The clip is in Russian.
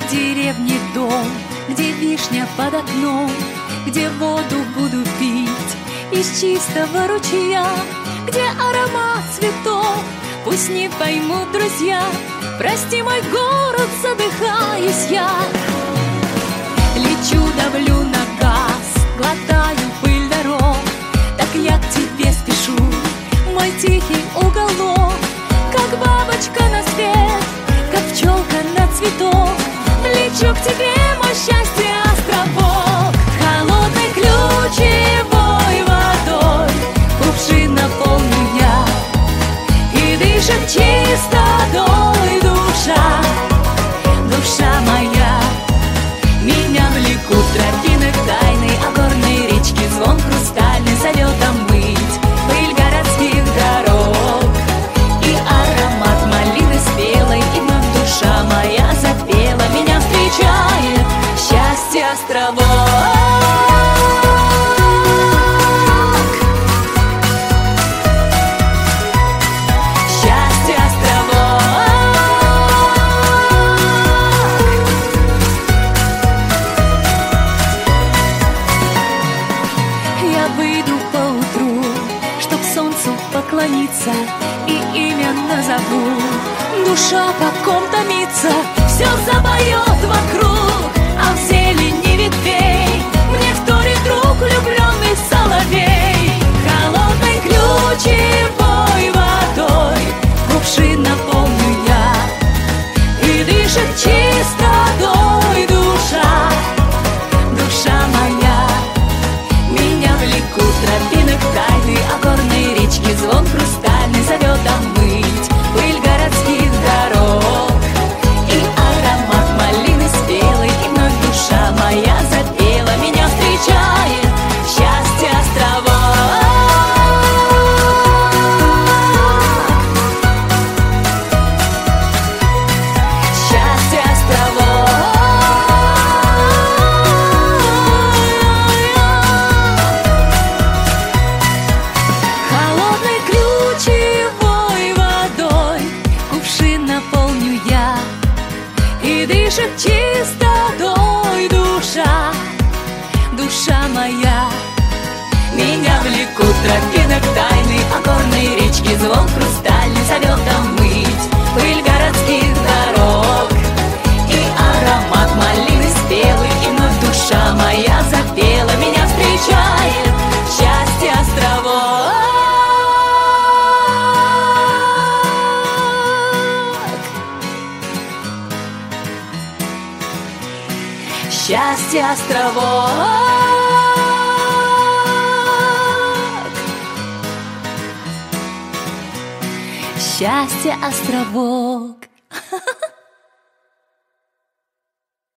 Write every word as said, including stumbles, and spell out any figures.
В деревне дом, где вишня под окном, где воду буду пить из чистого ручья, где аромат цветов. Пусть не поймут друзья, прости, мой город, задыхаюсь я. Лечу, давлю на газ, глотаю пыль дорог, так я к тебе спешу, мой тихий уголок. Как бабочка на свет, как пчелка на цветок, лечу к тебе, мой счастье, островок. Холодной ключевой водой кувшин наполню я, и дышит чистотой душа, душа моя. Меня влекут тропинок тайны, а горные речки звон хрустальный зовет омыть пыль городских дорог и аромат малины спелой. И вновь душа моя запела, меня встречает счастье, островок. Поклониться и имя назову. Душа по ком томится, все запоет вокруг, а в зелени ветвей мне вторит друг, влюбленный соловей. Холодной ключевой водой кувшин наполню я, и дышит чистотой душа, душа моя. Меня влекут тропинок тайны, а горные речки звон хрустальный зовет омыть пыль городских дорог и аромат малины спелой. И вновь душа моя запела, меня встречает счастье, островок. Счастье, островок. Холодной ключевой водой кувшин наполню я, и дышит чистотой душа, душа моя. Меня влекут тропинок тайны, а горные речки звон хрустальный зовет омыть пыль городских дорог и аромат малины спелый. И вновь душа моя запела, меня встречает счастье, островок. Счастье, островок. Счастье, островок.